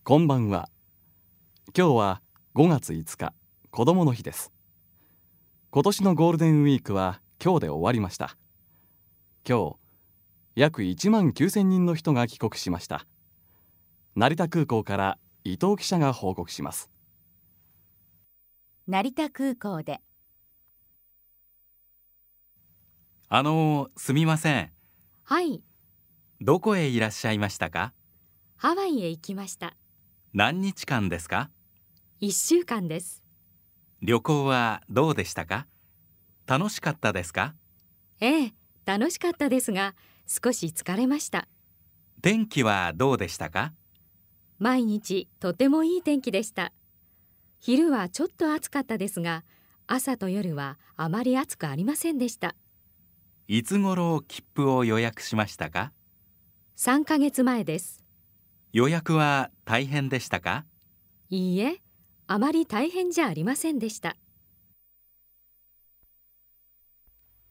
こんばんは。今日は5月5日、子どもの日です。今年のゴールデンウィークは今日で終わりました。今日、約1万9000人の人が帰国しました。成田空港から伊藤記者が報告します。 成田空港で。 すみません。 はい、 どこへいらっしゃいましたか？ ハワイへ行きました。 何日間ですか？ 1週間です。 旅行はどうでしたか？楽しかったですか？ ええ、楽しかったですが、少し疲れました。 天気はどうでしたか？ 毎日とてもいい天気でした。昼はちょっと暑かったですが、朝と夜はあまり暑くありませんでした。 いつ頃切符を予約しましたか？ 3ヶ月前です。 予約は大変でしたか？ いいえ、あまり大変じゃありませんでした。